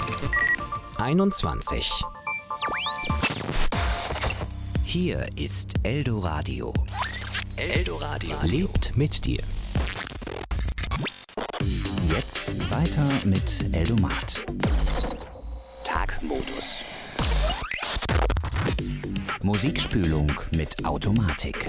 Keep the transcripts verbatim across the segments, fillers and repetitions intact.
einundzwanzig. Hier ist Eldoradio. Eldoradio lebt mit dir. Jetzt weiter mit Eldomat. Tagmodus. Musikspülung mit Automatik.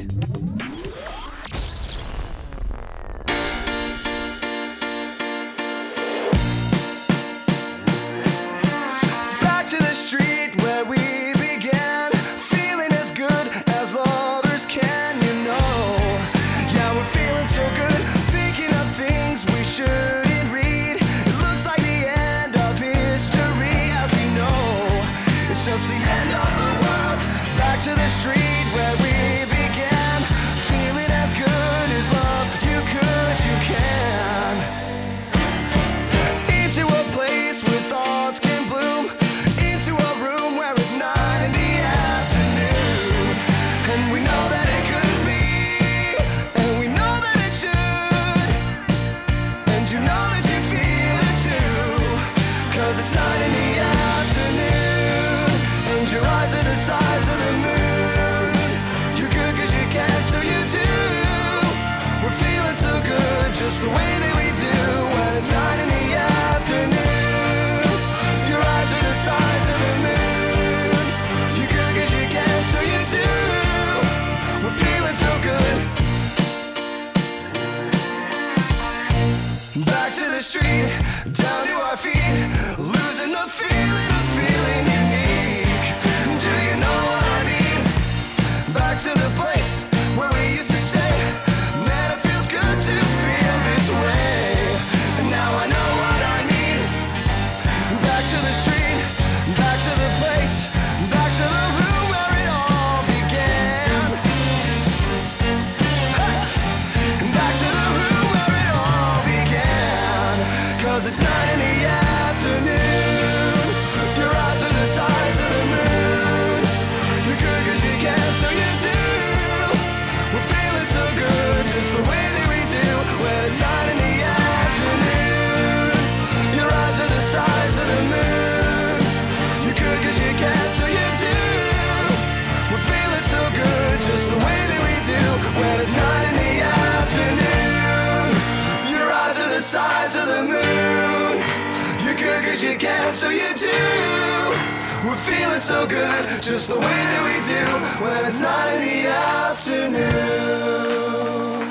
So you do. We're feeling so good, just the way that we do when it's not in the afternoon.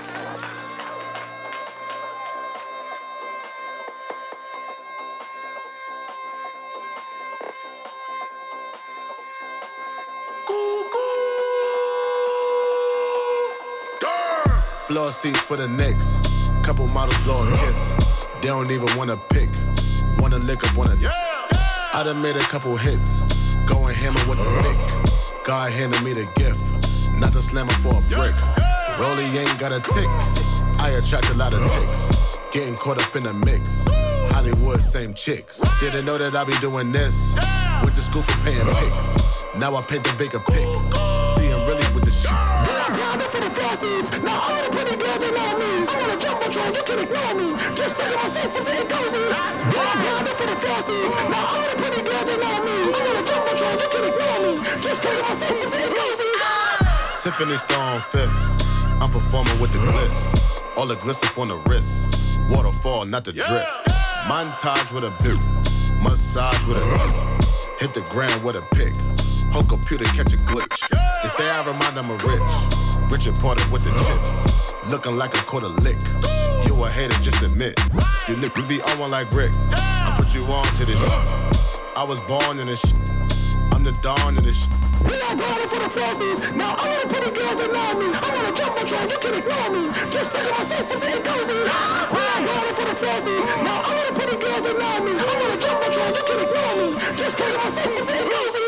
Floor seats for the Knicks. Couple models blow a kiss. They don't even wanna pick. Wanna lick up, wanna yeah, yeah. I done made a couple hits, going hammer with the pick. God handed me the gift, not the slammer for a brick. Yeah. Rolly ain't got a tick, I attract a lot of ticks. Getting caught up in the mix, Hollywood, same chicks. Didn't know that I be doing this, went to school for paying pics. Now I paint the bigger pic, see I'm really with the shit. For the faucets, now all the pretty girls they know me. I'm on a jumbotron, you can ignore me. Just think of my senses and cozy. Yeah, for the faucets, now all the pretty girls they know me. I'm on a jumbotron, you can ignore me. Just think of my senses and cozy. Tiffany Stone fifth, I'm performing with the gliss. All the gliss up on the wrist. Waterfall, not the drip. Montage with a bit, massage with a tip. Hit the ground with a pick. Whole computer catch a glitch. They say I remind them of Rich. Richard Porter with the chips. Looking like a quarter lick. You a hater, just admit. You niggas be on one like Rick. I put you on to this shit. I was born in this shit. I'm the dawn in this shit. We are going for the faucets. Now all the pretty girls that know me. I'm on a jumbotron, you can ignore me. Just think of my senses and cozy. We are going for the faucets. Now all the pretty girls that know me. I'm on a jumbotron, you can ignore me. Just think of my senses and cozy.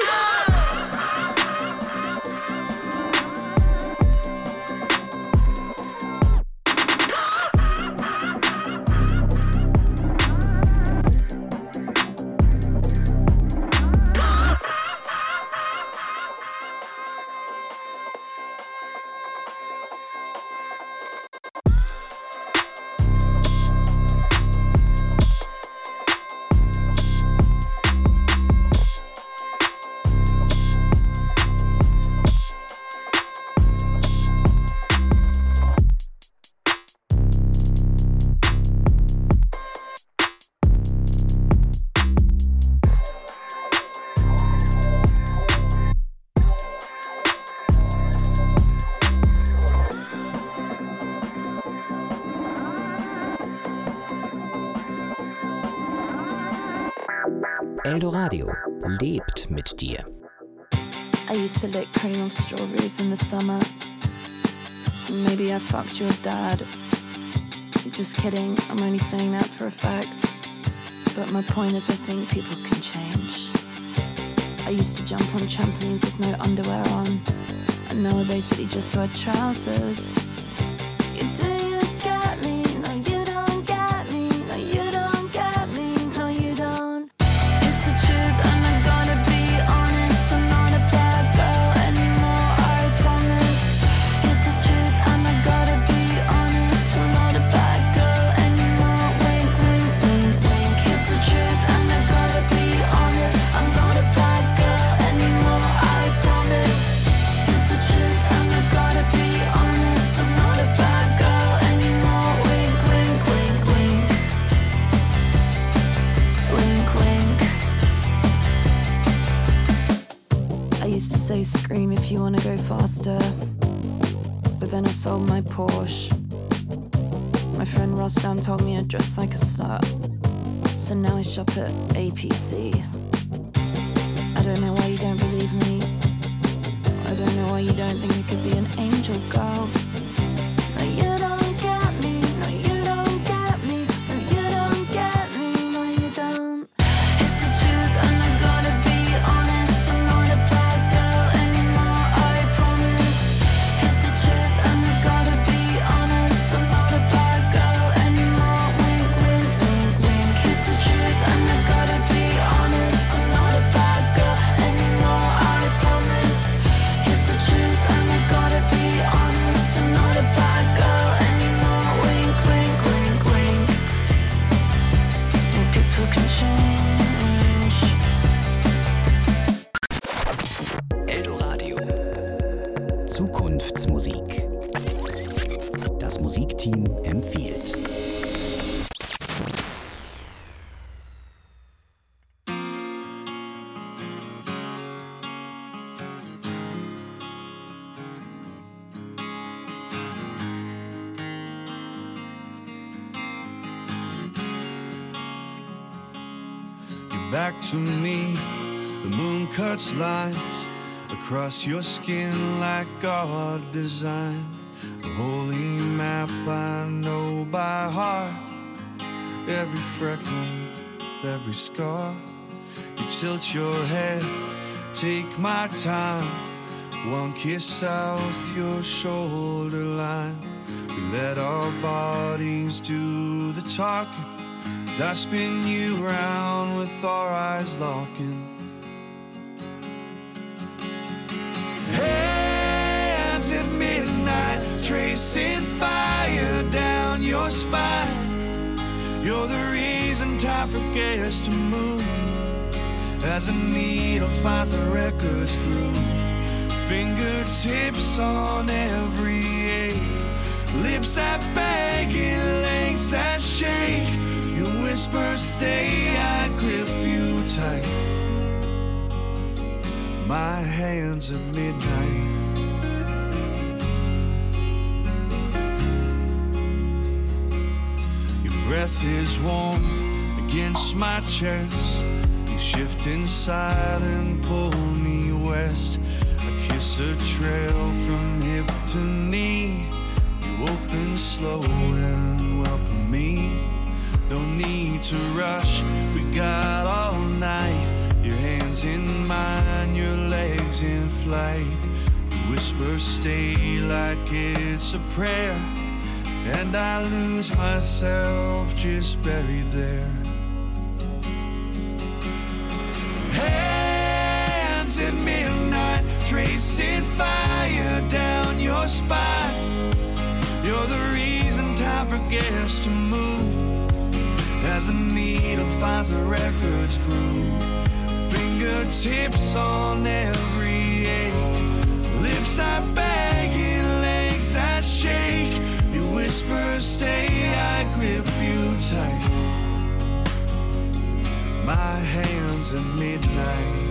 Eldoradio lebt mit dir. I used to lick cream of strawberries in the summer. Maybe I fucked your dad. Just kidding, I'm only saying that for a fact. But my point is I think people can change. I used to jump on trampolines with no underwear on, and now I basically just wear trousers. You do you get me? No, you don't get me. No, you don't get me. No, you don't. It's the truth and I gotta be honest. I'm not a bad girl anymore, I promise. It's the truth and I gotta be honest. I'm not a bad girl anymore. Wink, wink, wink, wink. It's the truth and I gotta be honest. I'm not a bad girl anymore, I promise. It's the truth and I gotta be honest. I'm not a bad girl anymore. Wink, wink, wink, wink. Wink, wink. I used to say scream if you wanna go faster, but then I sold my Porsche. My friend Rostam told me I dress like a slut, so now I shop at A P C. I don't know why you don't believe me. I don't know why you don't think I could be an angel girl. No, you don't get me. No, you don't get me. No, you don't get me. No, you don't. It's the truth and I gotta be honest. I'm not a bad girl anymore, I promise. It's the truth and I gotta be honest. I'm not a bad girl anymore. Wink, wink, wink, wink. It's the truth and I gotta be honest. I'm not a bad girl anymore, I promise. It's the truth and I gotta be honest. I'm not a bad girl anymore. Wink, wink, wink, wink. No, people can change. Eldoradio. Zukunftsmusik. Das Musikteam empfiehlt. You're back to me, the moon cuts lines across your skin like God designed. The holy map I know by heart, every freckle, every scar. You tilt your head, take my time, one kiss south your shoulder line. We let our bodies do the talking, as I spin you round with our eyes locking. Hands at midnight, tracing fire down your spine. You're the reason time forgets to move, as a needle finds the record's groove. Fingertips on every ache, lips that beg and legs that shake. You whisper stay, I grip you tight. My hands at midnight. Your breath is warm against my chest. You shift inside and pull me west. I kiss a trail from hip to knee. You open slow and welcome me. No need to rush, we got all night. Your hands in mine, your legs in flight. You whisper stay like it's a prayer, and I lose myself just buried there. Hands at midnight, tracing fire down your spine. You're the reason time forgets to move, as the needle finds the record's groove. Fingertips on every ache, lips that beg and legs that shake. You whisper stay, I grip you tight. My hands at midnight.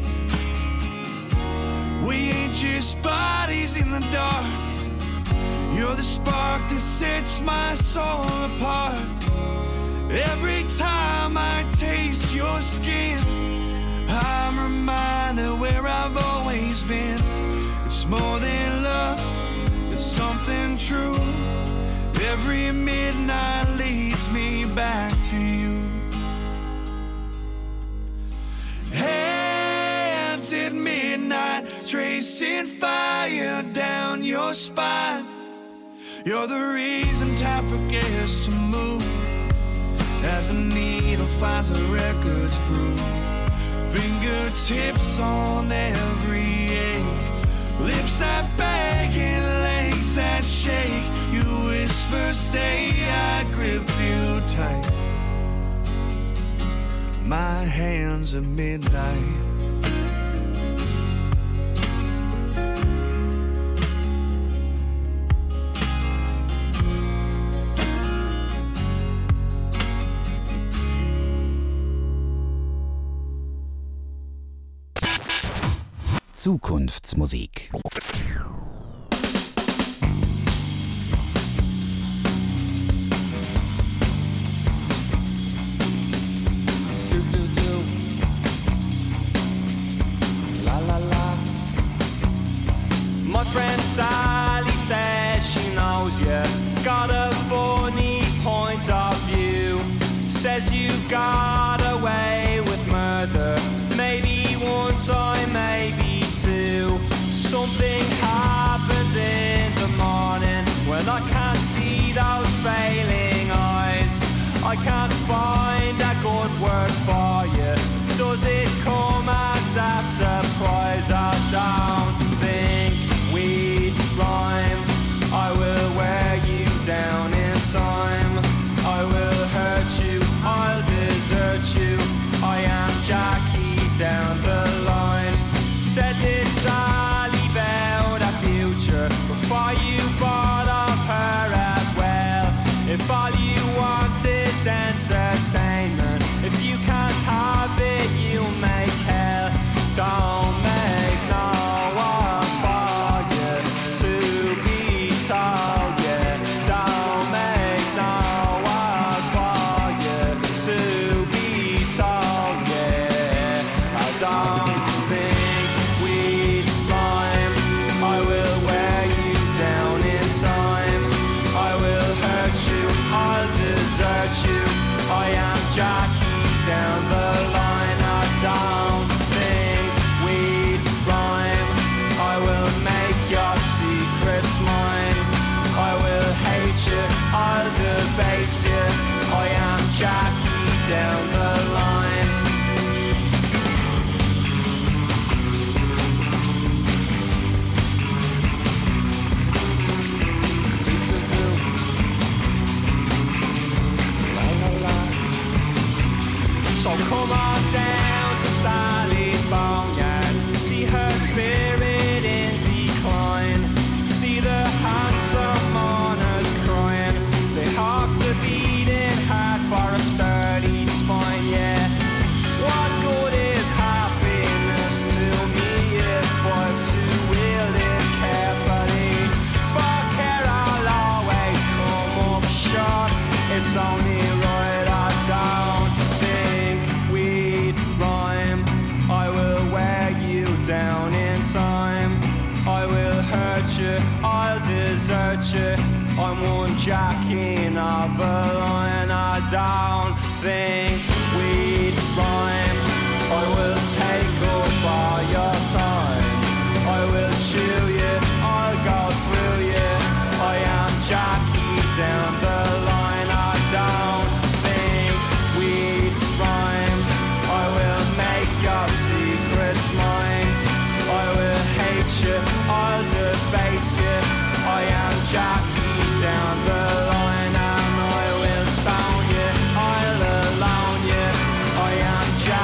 We ain't just bodies in the dark. You're the spark that sets my soul apart. Every time I taste your skin, I'm reminded where I've always been. It's more than lust, it's something true. Every midnight leads me back to you. Hands at midnight, tracing fire down your spine. You're the reason time forgets to move, as the needle finds a record's groove. Fingertips on every ache, lips that beg and legs that shake. You whisper stay, I grip you tight. My hands at midnight. Zukunftsmusik. My friend Sally says she knows you got a funny point of view. Says you've got away with murder, maybe one time, maybe two. Something happens in the morning when I can't see those failing eyes. I can't find a good word for you. Does it come as a surprise? I don't think we'd rhyme. I will wear you down in time. I will hurt you, I'll desert you. I am Jackie down the line. Said this Sally about a future before you bought of her as well. If all you want is entertainment, if you can't have it, you make hell. Don't make no one for you to be told, yeah. Don't make no one for you to be told, yeah. I don't think we'd rhyme. I will wear you down in time. I will hurt you, I'll desert you. I am Jackie down the line. I don't think we'd rhyme. I will make your secrets mine. I will hate you, I'll debase you. I am Jackie down the line. So come on down to Sally's boneyard, see her spirit in decline, see the handsome mourners crying. They hope to beating hard for a sturdy spine, yeah. What good is happiness to me if I'm to wield it carefully? For care I'll always come up short. It's only right I don't think we'd rhyme. I will wear you down in time. I will hurt you, I'll desert you. I'm one Jackie of a line. I don't think we'd rhyme. I will take up all your time. I will chew you, I'll go through you. I am Jackie down the line. I don't think we'd rhyme. I will make your secrets mine. I will hate you, I'll debase you. I am Jackie down the line. And I will stone you, I'll alone you. I am Jackie.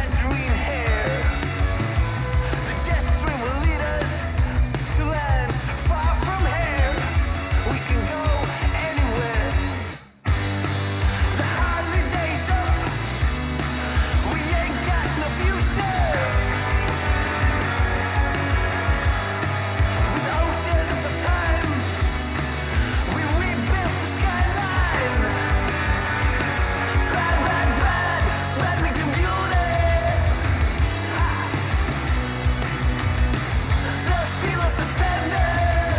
tangerine hair. The jet stream will lead us to lands far from here. We can go anywhere. The holiday's up. We ain't got no future. With oceans of time, we rebuilt the skyline. Bad, bad, bad, badminton beauty. The feel of the tender.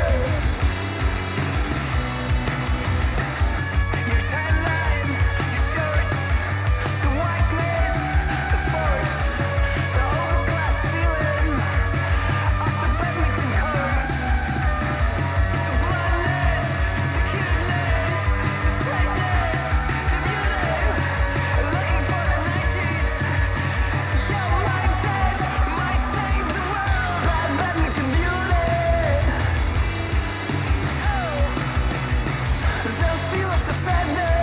Your tan line, your shirts, the whiteness, the force, the overclass feeling of the badminton courts. The blondness, the cuteness, the strangeness, the beauty. Looking for the nineties. Your mindset might save the world. Bad badminton beauty. Oh, the feel of the feather.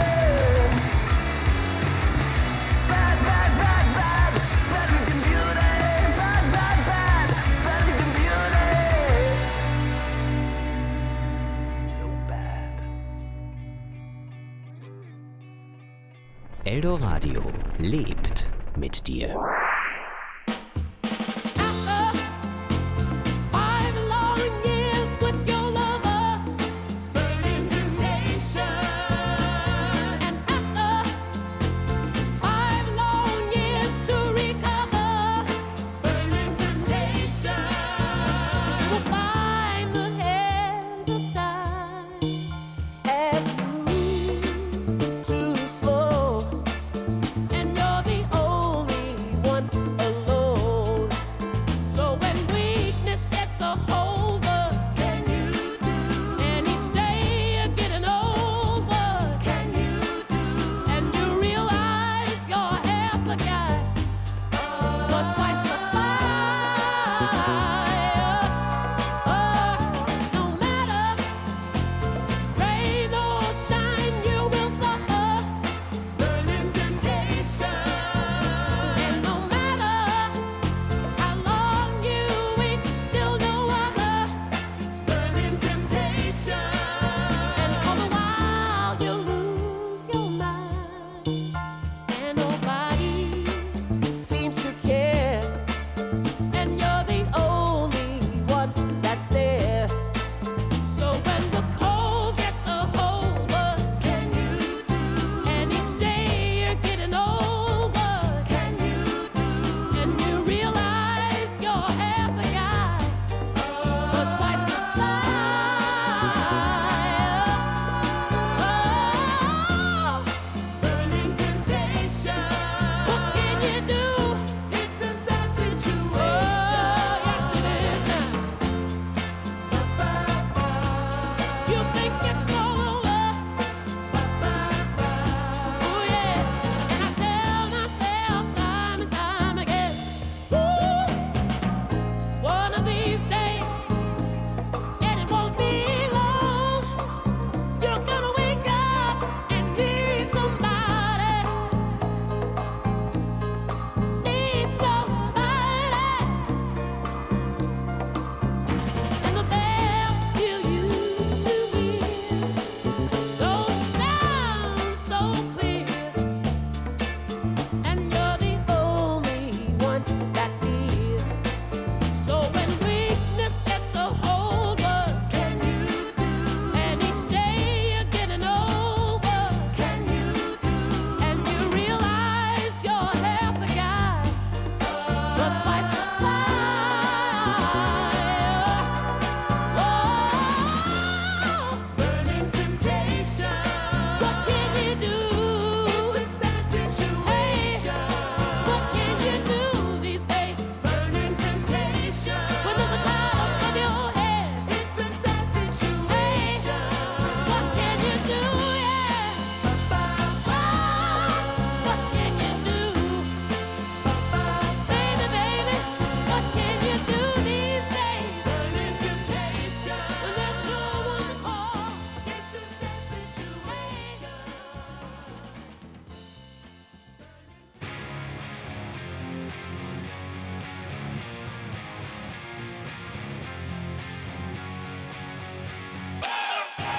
Bad, bad, bad, bad, badminton beauty. Bad, bad, bad, badminton beauty. So bad. Eldoradio lebt mit dir. Five long years with your lover, burning temptation. And after five long years to recover, burning temptation. You will find the hands of time have moved too slow, and you're the only one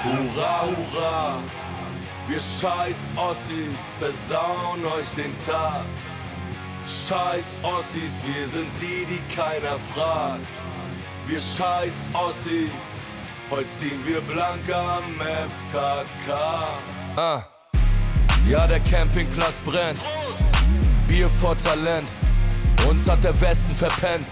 Hurra, hurra, wir scheiß Ossis versauen euch den Tag. Scheiß Ossis, wir sind die, die keiner fragt. Wir scheiß Ossis, heute ziehen wir blank am F K K. Ah. Ja, der Campingplatz brennt, Bier vor Talent, uns hat der Westen verpennt.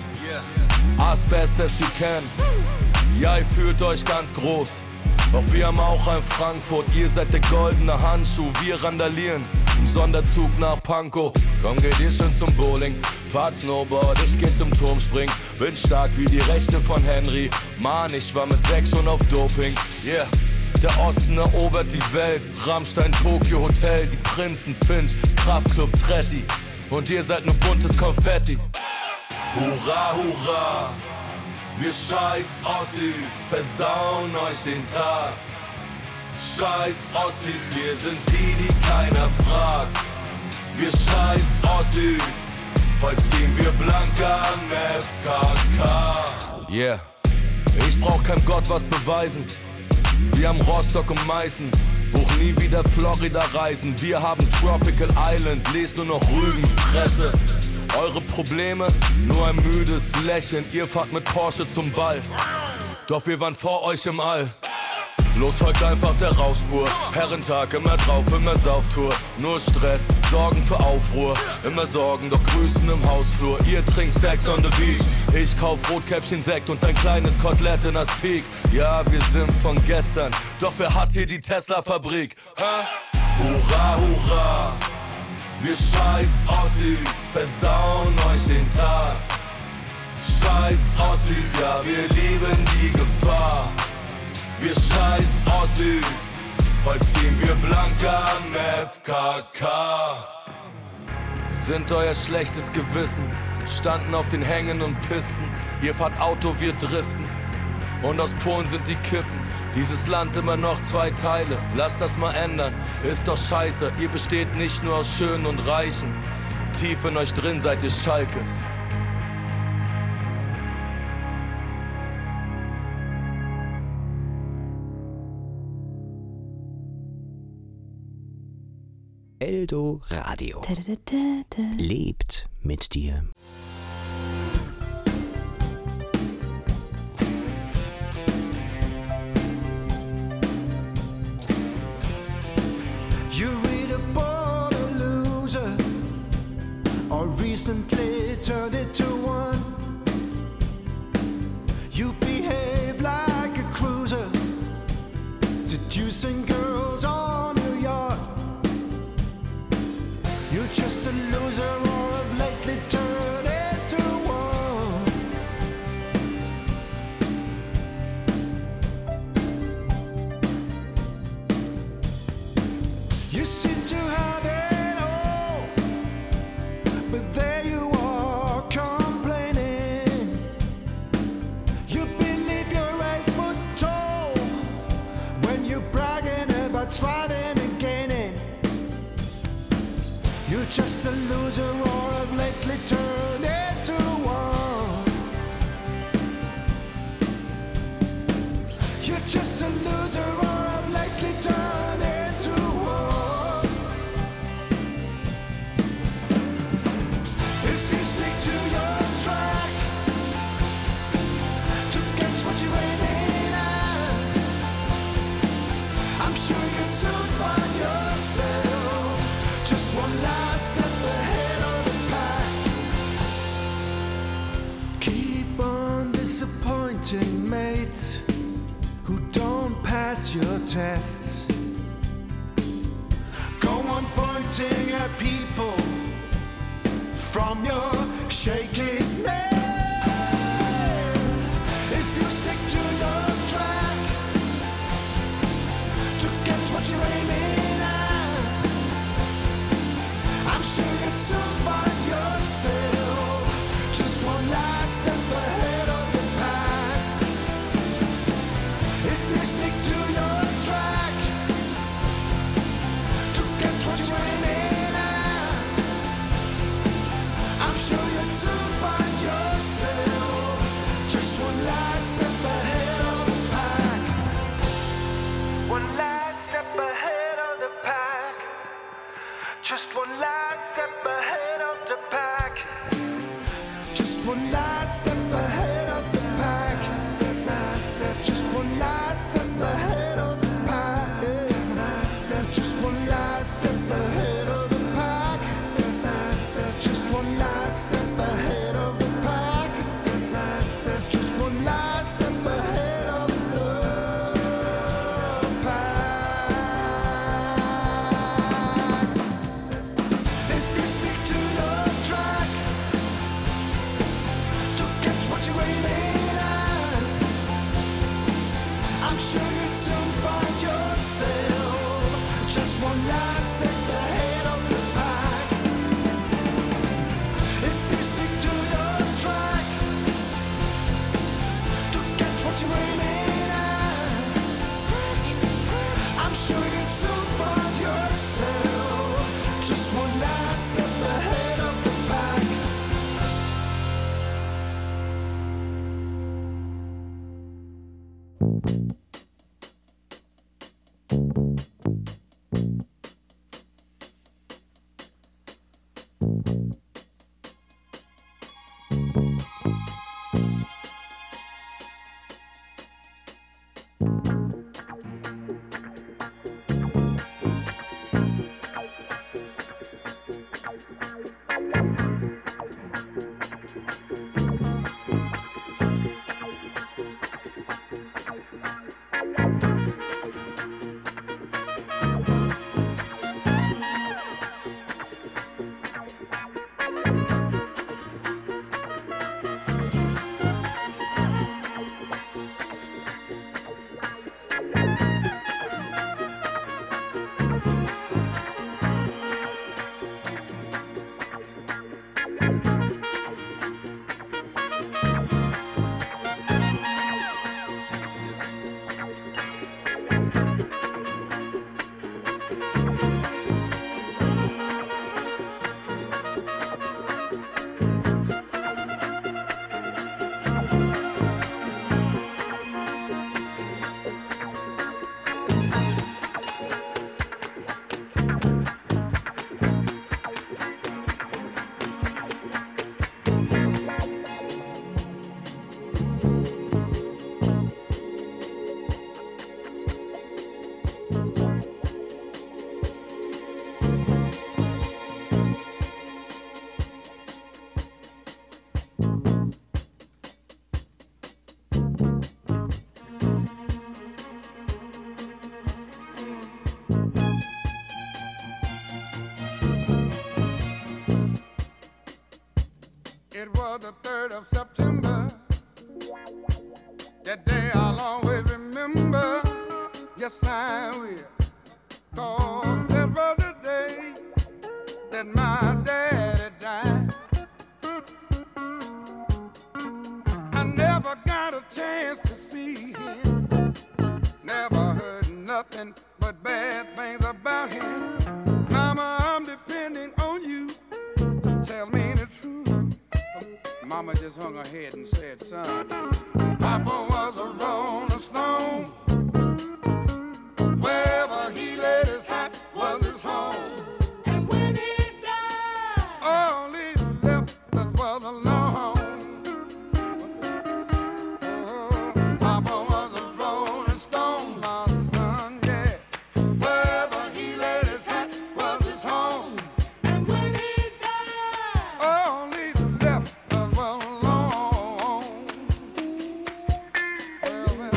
Asbest as you can, ja, ihr fühlt euch ganz groß. Doch wir haben auch ein Frankfurt, ihr seid der goldene Handschuh. Wir randalieren im Sonderzug nach Pankow. Komm, geht ihr schön zum Bowling, fahrt Snowboard, ich geh zum Turmspringen. Bin stark wie die Rechte von Henry. Mann, ich war mit sechs schon auf Doping. Yeah, der Osten erobert die Welt. Rammstein, Tokyo Hotel, die Prinzen, Finch, Kraftclub, Tretti. Und ihr seid nur buntes Konfetti. Hurra, hurra, wir scheiß Ossis versauen euch den Tag. Scheiß Ossis, wir sind die, die keiner fragt. Wir scheiß Ossis, heute ziehen wir blank am F K K. Yeah, ich brauch keinem Gott was beweisen. Wir haben Rostock und Meißen, buch nie wieder Florida reisen. Wir haben Tropical Island, lest nur noch Rügen, Presse. Eure Probleme, nur ein müdes Lächeln. Ihr fahrt mit Porsche zum Ball, doch wir waren vor euch im All. Los, folgt einfach der Rauchspur. Herrentag, immer drauf, immer Sauftour. Nur Stress, Sorgen für Aufruhr. Immer Sorgen, doch Grüßen im Hausflur. Ihr trinkt Sex on the Beach, ich kauf Rotkäppchen Sekt und ein kleines Kotelett in das Peak. Ja, wir sind von gestern, doch wer hat hier die Tesla-Fabrik? Hä? Hurra, hurra, wir scheiß Ossis versauen euch den Tag. Scheiß Ossis, ja, wir lieben die Gefahr. Wir scheiß Ossis, heute ziehen wir blank am F K K. Sind euer schlechtes Gewissen, standen auf den Hängen und Pisten. Ihr fahrt Auto, wir driften. Und aus Polen sind die Kippen. Dieses Land immer noch zwei Teile. Lasst das mal ändern, ist doch scheiße. Ihr besteht nicht nur aus Schönen und Reichen. Tief in euch drin seid ihr Schalke. Eldo Radio. Da, da, da, da. Lebt mit dir. You read a born a loser, or recently turned into one. You behave like a cruiser, seducing girls on your yacht. You're just a loser, or have lately turned into one. You seem to have it all, but there you are complaining. You believe you're eight foot tall when you're bragging about striving and gaining. You're just a loser, or have lately turned into one. You're just a loser, or have lately turned into one. If you stick to your track to get what you're aiming at, I'm sure you'd soon find yourself just one last step ahead of the pack. Keep on disappointing mates who don't pass your tests. Go on pointing at people from your shaky nest. If you stick to your track to get what you're aiming at, I'm sure you'd soon find yourself just one last step ahead of the pack. If you stick to your track to get what you're aiming at, I'm sure you'd soon find yourself just one last step ahead of the pack. Just one last step ahead of the pack. Just one last step ahead of the pack. Just one last step ahead of the pack. Just one last step ahead of the pack. Just one last step ahead of the pack. Just one last step ahead of the pack. If you stick to the track to get what you're aiming at, I'm sure you'd soon find yourself just one last step ahead of the pack. If you stick to the track to get what you're aiming at, I'm sure you'd soon find yourself just one last step ahead of the pack. It was the third of September. That day I'll always remember. Yes, I will. 'Cause that was the day that my daddy died. I never got a chance to see him. Never heard nothing but bad things about him. Mama, I'm depending on you to tell me the truth. Mama just hung her head and said, son, Papa was a rolling stone. Wherever he laid his hat was his home. And when he died, all he left us was alone. Oh, Papa was a rolling stone, my son, yeah. Wherever he laid his hat was his home. And when he died, all he left us was alone. Well, well.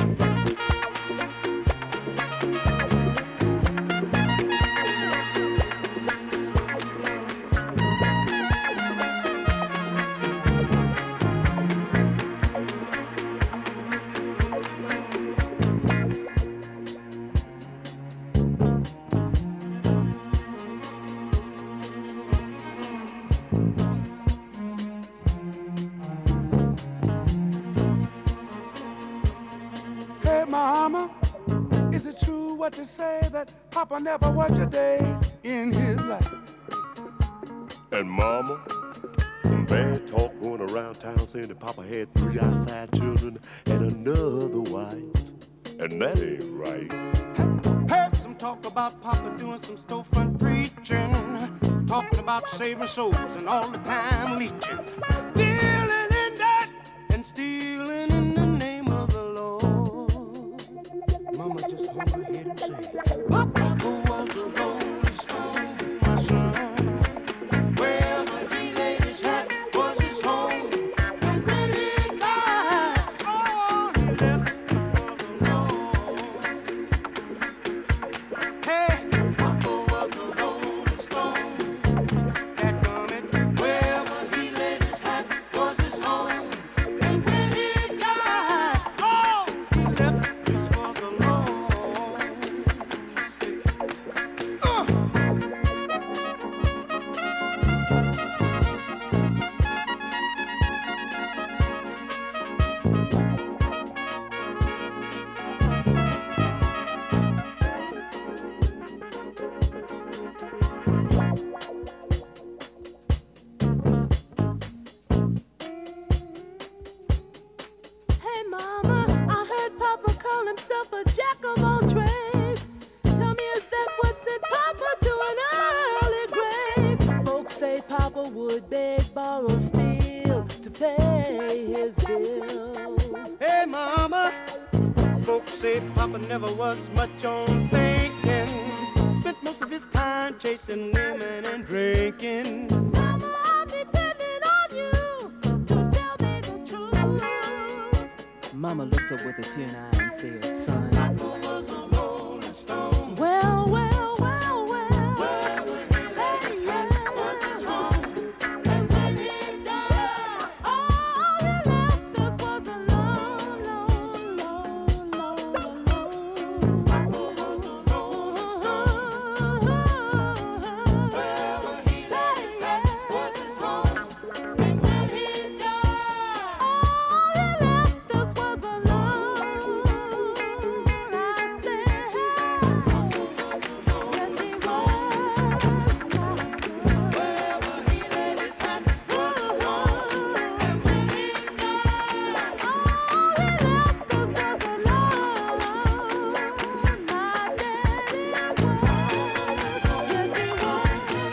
Hey, Mama, is it true what they say that Papa never worked a day in his life? And Mama, some bad talk going around town saying that Papa had three outside children and another wife. And that ain't right. Heard some talk about Papa doing some storefront preaching. talking about saving souls and all the time leeching. Dealing in that and stealing in the name of the Lord. Mama, just hold her head and say, Papa was a rolling stone, my son. Wherever he laid his hat was his home. And when he died, all he left was the Lord. Hey, Papa was a rolling stone. That comment, wherever he laid his hat was his home. And when he died, all he left was for the Lord. Uh. Hey mama, I heard Papa call himself a jack of all trades. Tell me, is that what sent Papa to an early grave? Folks say Papa would beg, borrow, steal to pay his bills. Hey mama, folks say Papa never was much on thinking. Spent most of his time chasing women and drinking. Mama, I'm depending on you to tell me the truth. Mama looked up with a tear in her eye and said, son, Papa was a rolling stone. Well, well, well, well. Wherever he laid his hat was his home. And when he died, all he left us was alone, alone, alone, alone, alone. Papa was a rolling stone. Wherever he laid his hat was his home. And when he died, all he left us was alone. I said, yes, he was. Wherever he laid his hat was his home. And when he died, all he left us was alone. My daddy was. Yes, he was.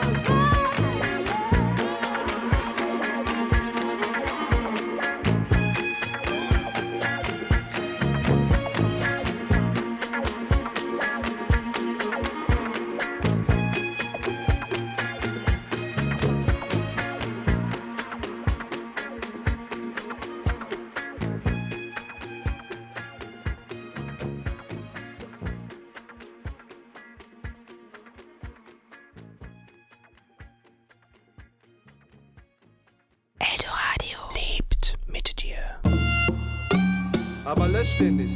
Eldoradio lebt mit dir. Aber lösch den nicht.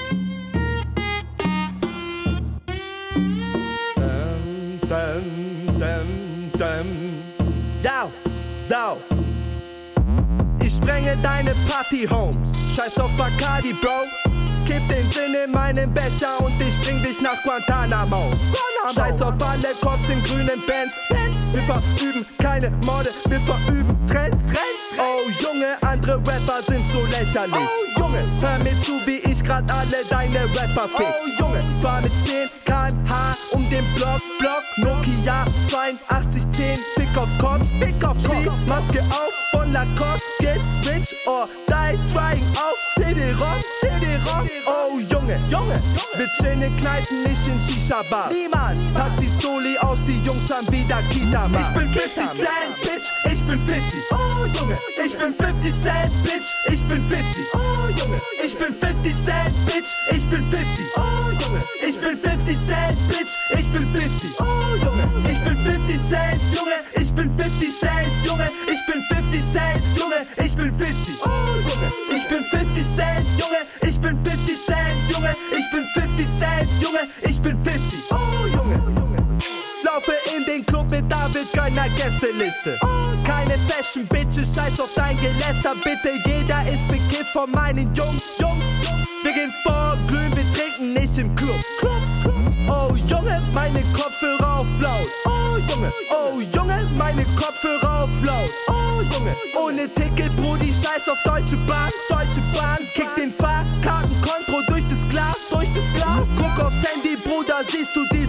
Dum, dum, dum, dum. Yo, yo. Ich sprenge deine Party-Homes. Scheiß auf Bacardi, Bro. Kipp den Gin in meinen Becher und ich bring dich nach Guantanamo. Scheiß auf alle Cops in grünen Bands. Wir verüben keine Morde, wir verüben Trends. Oh Junge, andere Rapper sind so lächerlich. Oh Junge, hör mir zu, wie ich grad alle deine Rapper fick. Oh Junge, fahr mit zehn Kilometer pro Stunde um den Block, Block, Nokia zweiundachtzig zehn, Fick auf Cops, Fick auf Cops, Maske auf von Lacoste, get rich or die trying auf C D-ROM, C D-ROM. Oh Junge, Junge, wir chillen in Kneipen, nicht in Shisha-Bars. Niemand packt die Stoli aus, die Jungs haben wieder Kita-Mann. Ich bin fifty Cent, Bitch, ich bin fifty. Oh Junge, ich bin fifty Cent, Bitch, ich bin fifty. Oh Junge, ich bin fifty Cent, Bitch, ich bin fifty. Oh Junge, ich bin fifty Cent, Bitch, ich bin fifty. Oh Junge, ich bin fifty Cent, Junge, ich bin fifty Cent, Junge, ich bin fifty Cent, Junge, ich bin fifty. Oh Junge, ich bin fifty Cent, Junge, ich bin fifty Cent, Junge, ich bin fifty Cent, Junge, ich bin fifty. Oh Junge, laufe in den Club mit David keiner Gästeliste. Keine Fashion Bitches, scheiß auf dein Geläster, bitte. Jeder ist bekifft von meinen Jungs, Jungs. Wir gehen vor, glühen, wir trinken nicht im Club. Oh Junge, meine Kopfhörer auf laut. Oh Junge, oh Junge, meine Kopfhörer auf laut. Oh Junge, ohne Ticket, Brudi, scheiß auf Deutsche Bahn. Deutsche Bahn, kick den Fahrkartenkonto durch das Glas, durch das Glas. Guck aufs Handy, Bruder, siehst du diese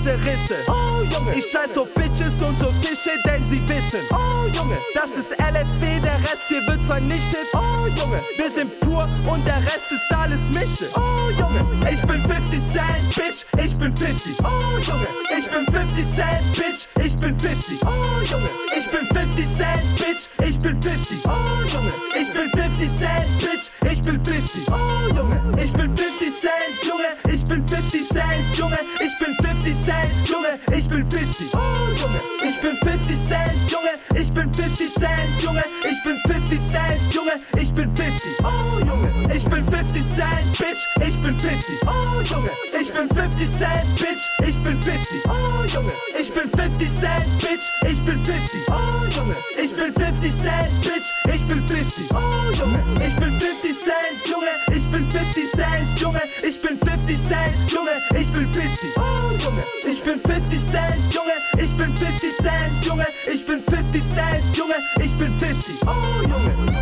große Risse. Oh Junge, ich scheiß auf Bitches und so Fische, denn sie wissen. Oh Junge, das ist L F W, der Rest hier wird vernichtet. Oh Junge, wir sind pur und der Rest ist alles Mische. Oh Junge, ich bin fifty Cent, Bitch, ich bin fifty. Oh Junge, ich bin fifty Cent, Bitch, ich bin fifty. Oh Junge, ich bin fifty Cent, Bitch, ich bin fifty. Oh Junge, ich bin fifty Cent, Bitch, ich bin fifty. Oh Junge, ich bin fifty Cent, Junge, ich bin fifty Cent, Junge, ich bin fifty Cent, Junge, ich bin fifty. Oh Junge, ich bin fifty Cent, Junge, ich bin fifty Cent, Junge, ich bin fifty Cent, Junge, ich bin fifty. Oh Junge, ich bin fifty Cent, Bitch, ich bin fifty. Oh Junge, ich bin fifty Cent, Bitch, ich bin fifty. Oh Junge, ich bin fifty Cent, Bitch, ich bin fifty. Oh Junge, ich bin fifty Cent, Bitch, ich bin fifty. Oh Junge, ich bin fifty Cent, Junge, ich bin fifty Cent, Junge, ich bin fifty Cent, Junge, ich bin fifty. Oh Junge, ich bin fifty Cent, Junge, ich bin fifty Cent, Junge, ich bin fifty Cent, Junge, ich bin fifty. Oh Junge.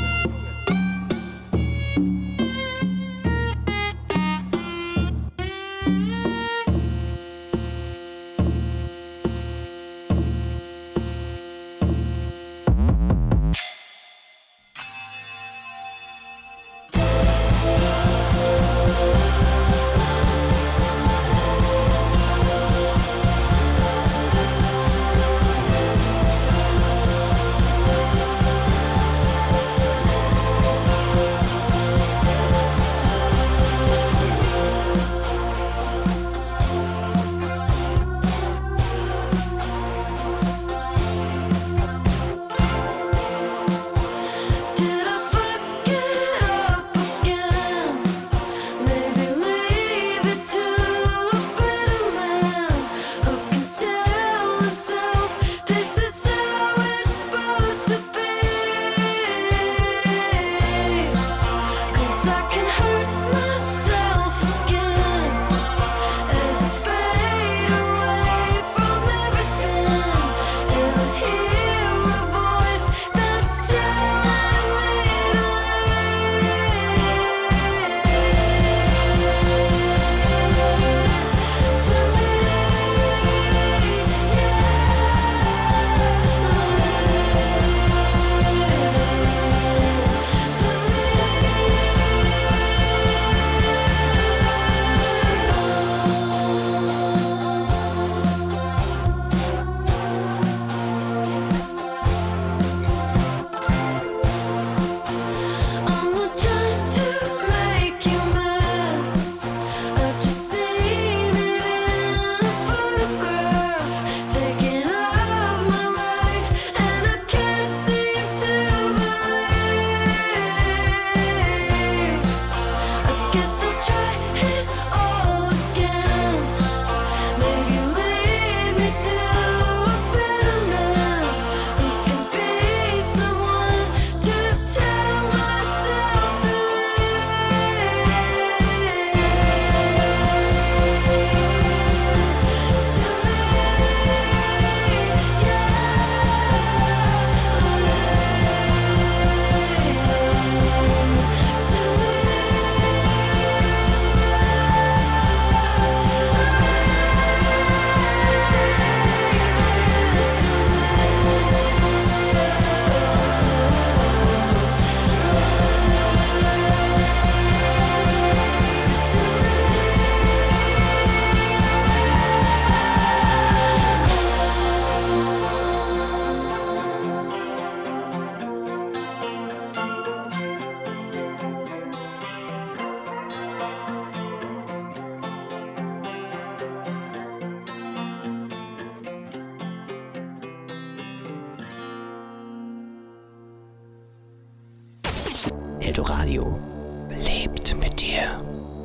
Eldoradio lebt mit dir.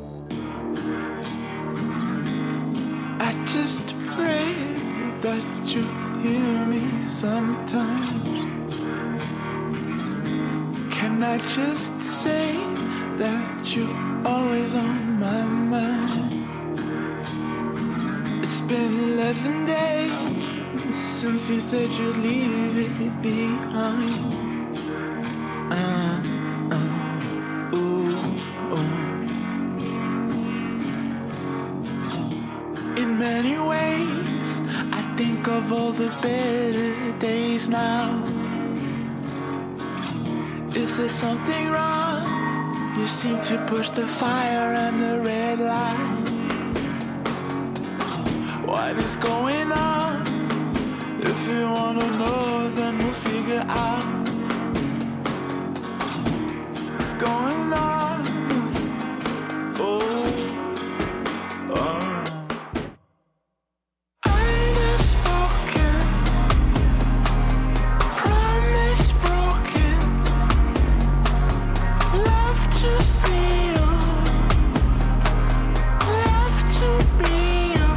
I just pray that you hear me sometimes. Can I just say that you're always on my mind? It's been eleven days since you said you'd leave it behind. Uh, uh, ooh, ooh. In many ways all the better days now. Is there something wrong? You seem to push the fire and the red light. What is going on? If you wanna know, then we'll figure out what's going on. Oh, oh. Unspoken, promise broken, love to see you, love to be you.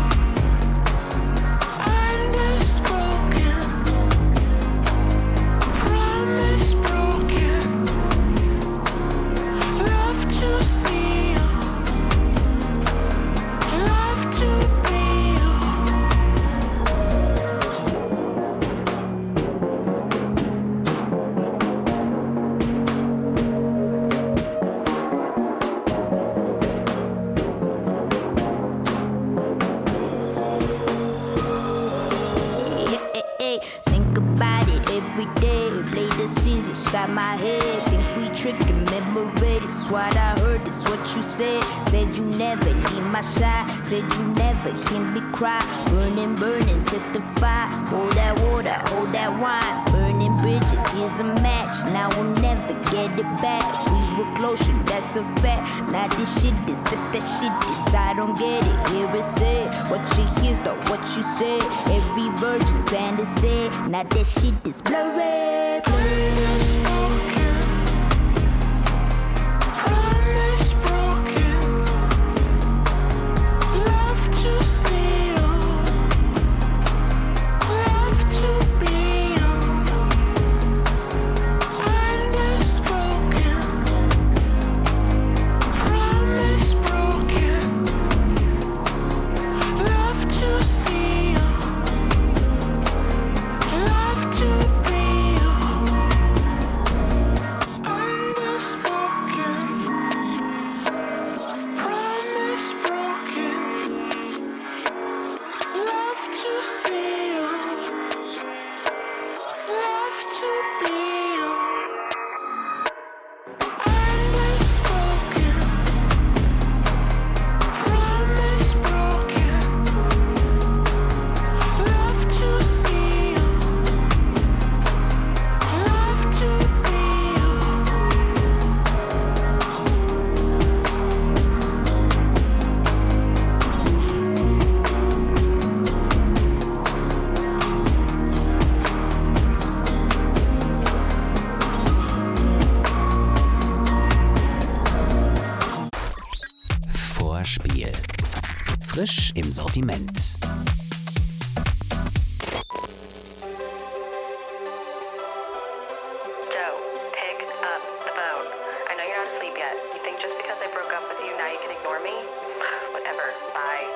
Unspoken, promise broken, love to see you, love to be you. Hey, think about it every day. Play the scenes inside my head. Think we tricked and memory. It's what I heard, it's what you said. Said you never leave my side. Said you never hear me cry. Burning, burning, testify. Hold that water, hold that wine. Burning bridges, here's a match. Now we'll never get it back. We were closer, that's a fact. Now this shit is, this that shit is. I don't get it, hear it said. What you hear's not what you said. Every virgin band is said. Now that shit is blurry, blurry. Promise broken, love to see you, love to be you. Unspoken, promise broken, love to see you, love to be you. Unspoken, promise broken, love to see you, love to be you. Unspoken, promise broken, love to see you, love to be you. Vorspiel. Frisch im Sortiment. Joe, pick up the phone. I know you're not asleep yet. You think just because I broke up with you, now you can ignore me? Whatever. Bye.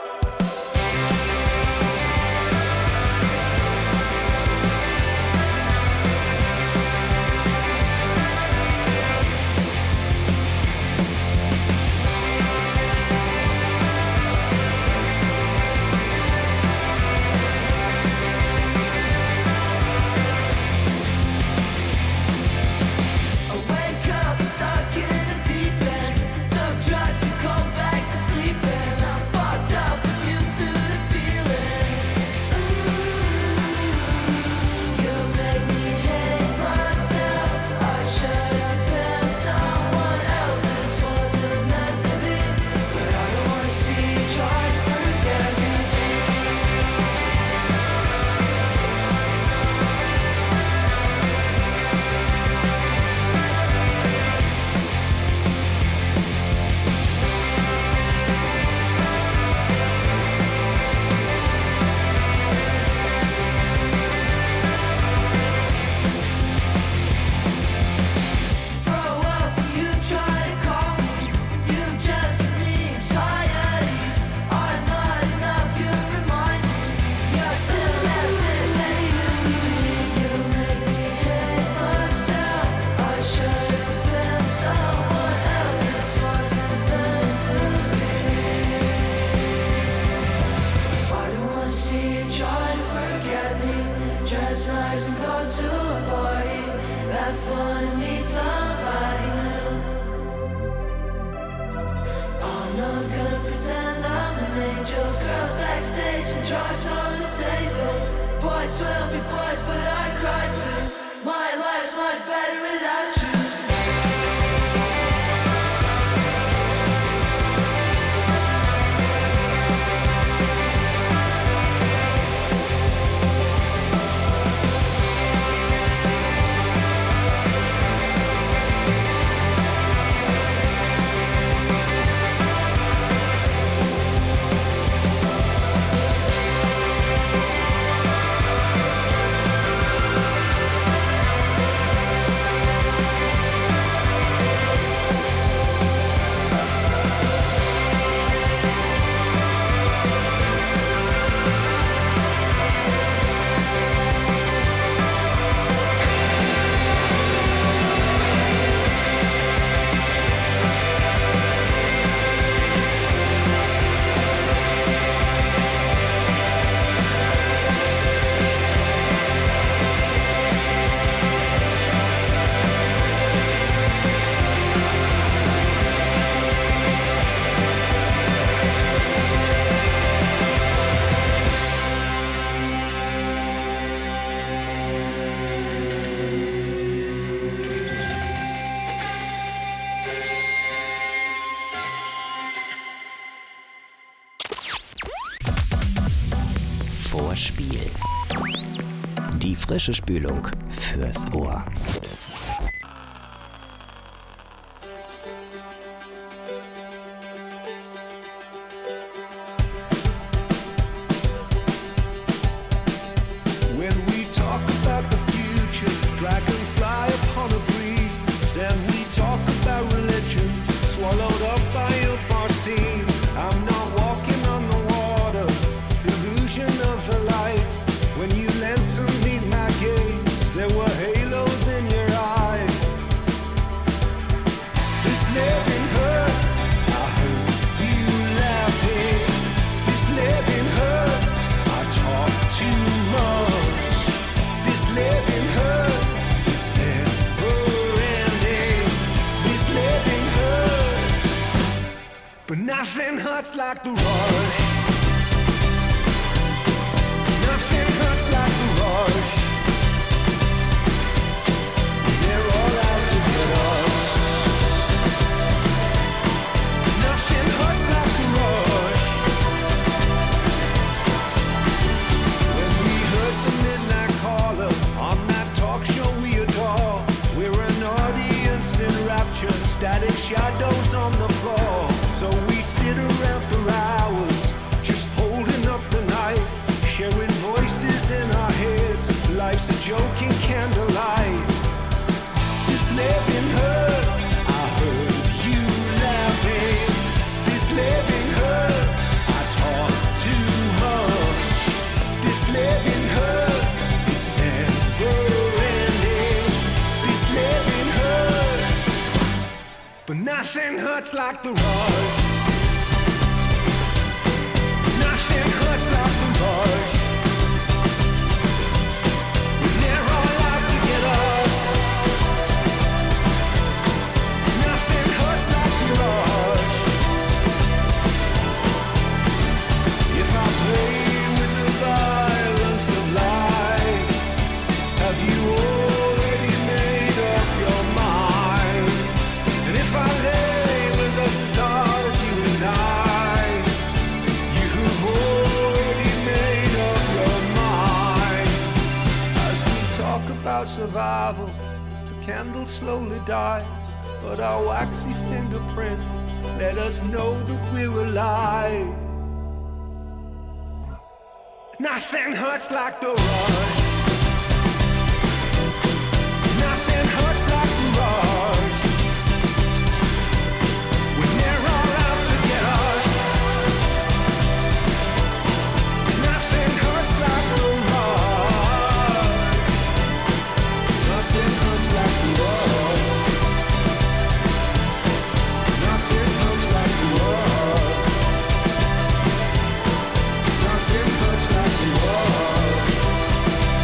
swell me boys, but I cried too. My life's much better without you. Vorspiel. Die frische Spülung fürs Ohr. When we talk about the future, dragonfly upon a breeze, and we talk about religion, swallowed up by a bar scene. I'm not walking on the water, illusion of the light. When you lent to meet my gaze, there were halos in your eyes. This living hurts, I heard you laughing. This living hurts, I talk too much. This living hurts, it's never ending. This living hurts, but nothing hurts like the rush. Nothing hurts like the rush. They're all out to get us. Nothing hurts like the rush. When we heard the midnight caller on that talk show we adore, we're an audience in rapture, static shadows on the floor. So we sit around for hours, just holding up the night, sharing voices in our heads. Life's a joke in candlelight. This living hurts, I heard you laughing. This living hurts, I talk too much. This living hurts, it's never ending. This living hurts, but nothing hurts like the rush. Nothing hurts like the rush. When they're all out to get us. Nothing hurts like the rush. If I play with the violence of life, have you already made up your mind? And if I lay with the stars, you and I, you've already made up your mind. As we talk about survival, the candle slowly dies, but our waxy fingerprints let us know that we're alive. Nothing hurts like the rush. Nothing hurts like the rush. When they're all out to get us. Nothing hurts like the rush. Nothing hurts like the rush. Nothing hurts like the rush. Nothing hurts like the rush.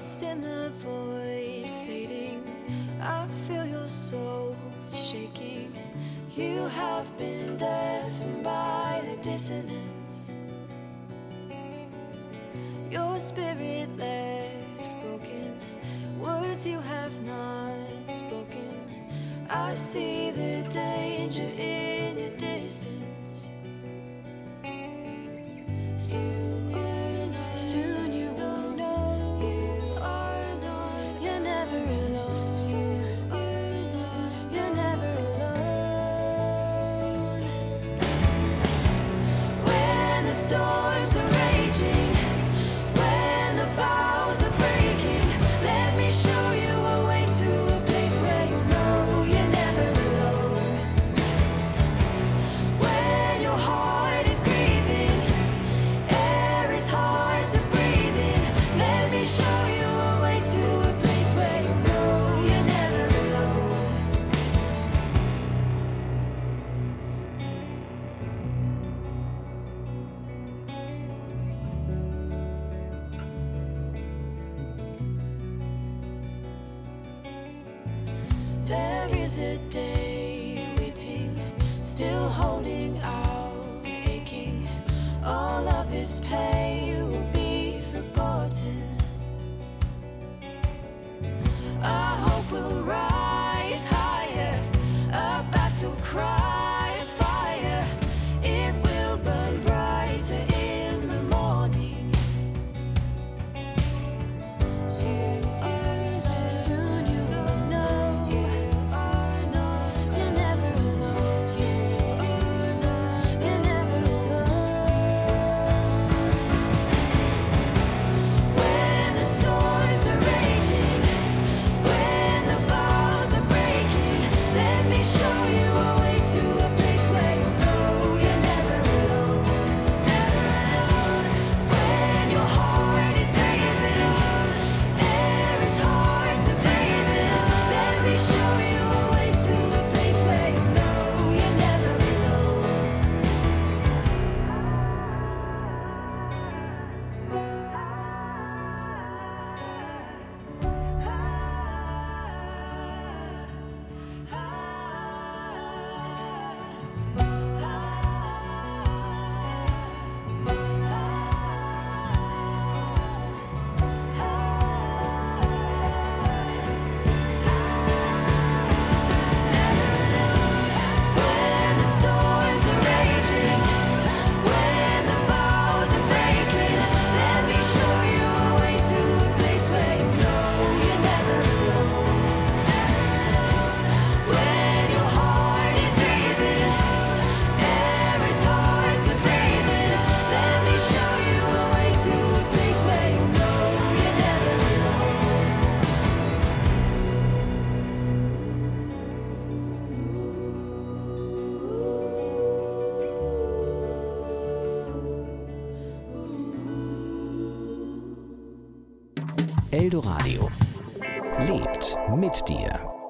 lost in the void, fading. I feel your soul shaking. You have been deafened by the dissonance. Your spirit left broken, words you have not spoken. I see the danger in your distance. Soon you're not, soon you will know you are not, you're never alone. Soon you're not, you're never alone. When the storms are raging, when the bows are breaking, let me show you a way to a place where you know you're never alone. When your heart is grieving, air is hard to breathe in, let me show you a way to a place where you know you're never alone. There is a day waiting, still holding out, aching. All of this pain will be forgotten. Our hope will rise higher, a battle cry, fire. It will burn brighter in the morning. Soon, soon you will know you are not, you're never alone. You are not, you're never alone. When the storms are raging, when the bows are breaking, let me show you a way to a place where you know you're never alone. Never alone. When your heart is grieving, air is hard to breathe in, let me show you a way to a place where you know you're never alone. When the storms are raging, when the bows are breaking, let me show you a way to a place where you know you're never alone. When your heart is grieving, air is hard to breathe in, let me show you a way to a place where you know you're never alone. Eldoradio lebt mit dir.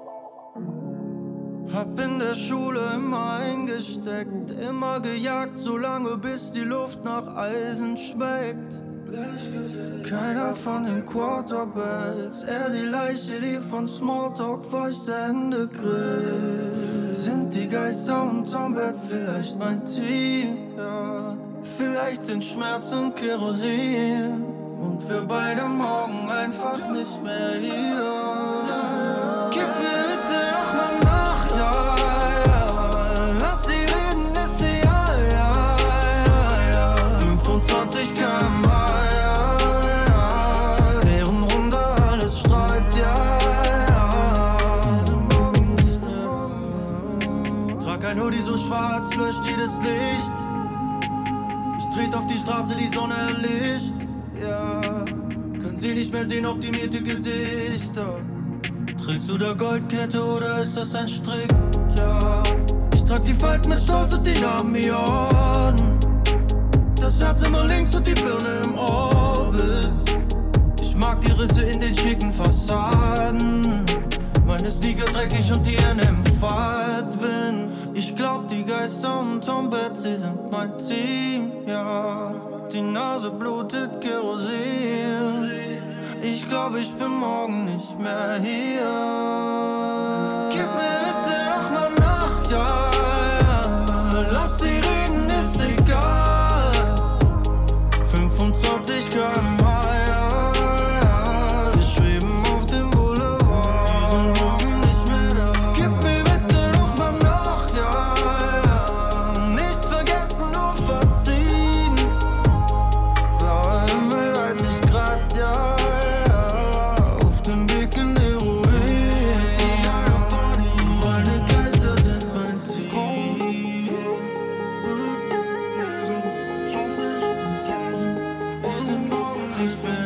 Hab in der Schule immer eingesteckt, immer gejagt, solange bis die Luft nach Eisen schmeckt. Keiner von den Quarterbacks, eher die Leiche, die von Smalltalk feuchte Hände kriegt. Sind die Geister unterm Bett vielleicht mein Team? Ja, vielleicht sind Schmerzen Kerosin und wir beide morgen einfach nicht mehr hier. Gib mir bitte noch mal nach, ja, ja. Lass sie reden, ist sie, ja, ja, ja, ja. fünfundzwanzig Kilometer pro Stunde, ja, ja. Deren Runde, alles strahlt, ja, ja. Sind morgen nicht mehr da. Trag ein Hoodie so schwarz, löscht jedes Licht. Ich tret auf die Straße, die Sonne erlischt. Ja, können sie nicht mehr sehen, optimierte Gesichter. Trägst du da Goldkette oder ist das ein Strick? Ja, ich trag die Falten mit Stolz und die Namen Millionen. Das Herz immer links und die Birne im Orbit. Ich mag die Risse in den schicken Fassaden. Meine Sneaker dreckig und die Hände im Fahrtwind. Ich glaub, die Geister unterm Bett, sie sind mein Team, ja. Die Nase blutet Kerosin Ich glaub, ich bin morgen nicht mehr hier. Gib mir bitte noch mal nach, ja, ja. Lass sie reden, ist egal. fünfundzwanzig Kilometer pro Stunde, ja. Wir schweben auf dem Boulevard. Wir sind morgen nicht mehr da. Gib mir bitte noch mal nach, ja, ja. Nichts vergessen, nur verziehen. Blauer Himmel, dreißig Grad, ja, ja. Auf dem Weg in die Ruhe. Meine Geister sind mein Ziel. Wir sind morgen nicht mehr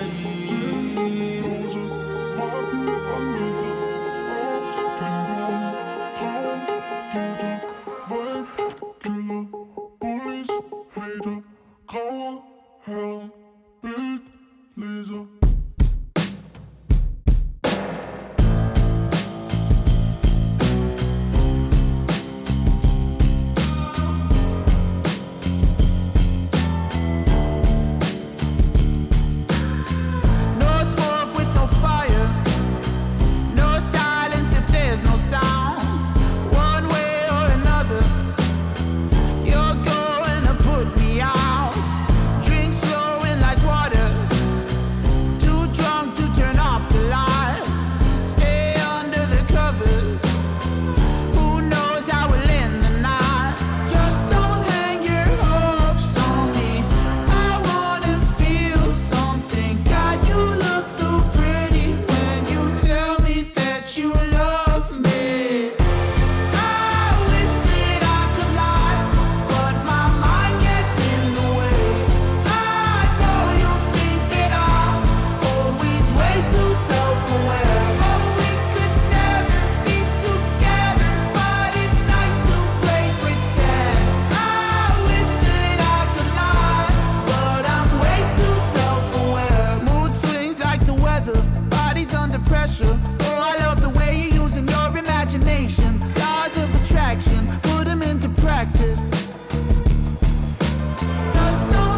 Grauer Herr, Bildleser.